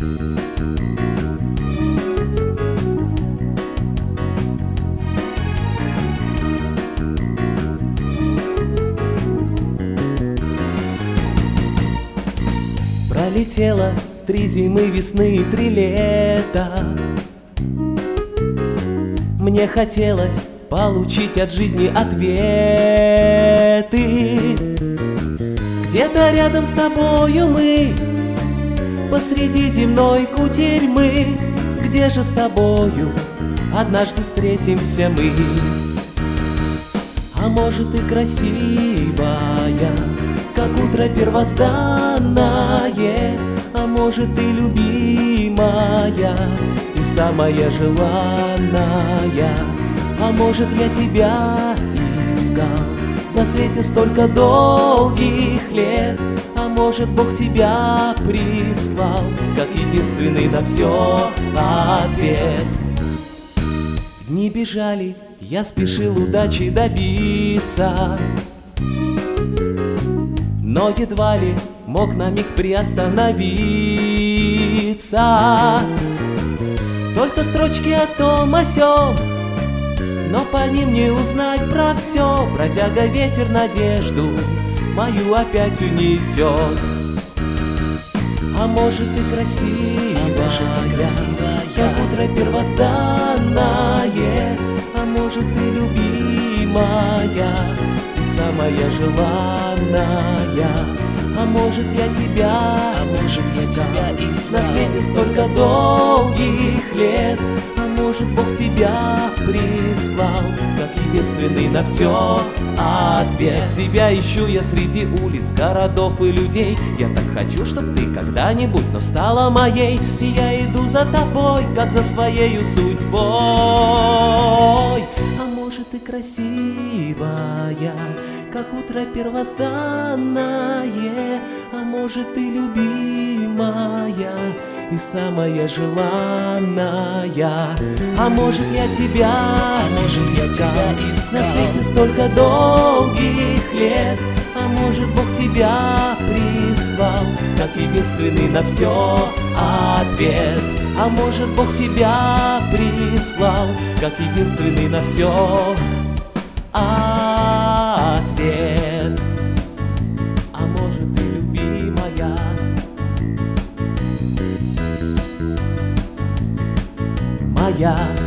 Пролетело 3 зимы, весны и 3 лета. Мне хотелось получить от жизни ответы. Где-то рядом с тобою мы, посреди земной кутерьмы. Где же с тобою однажды встретимся мы? А может, и красивая, как утро первозданное, а может, и любимая, и самая желанная. А может, я тебя искал на свете столько долгих лет, а может, Бог тебя прислал как единственный на все ответ. Дни бежали, я спешил удачи добиться, но едва ли мог на миг приостановиться. Только строчки о том о сём, но по ним не узнать про все. Бродяга ветер надежду мою опять унесет. А может, и красивая, как утро первозданное, а может, и любимая, и самая желанная. А может, я тебя искал на свете столько долгих лет, а может, Бог тебя прислал как единственный на все ответ. Тебя ищу я среди улиц, городов и людей. Я так хочу, чтоб ты когда-нибудь, но стала моей. И я иду за тобой, как за своею судьбой. А может, и красивая, как утро первозданное, а может, и любимая, и самая желанная. А может, я тебя искал на свете столько долгих лет, а может, Бог тебя прислал как единственный на все ответ. А может, Бог тебя прислал как единственный на все ответ. А может, и любимая, моя.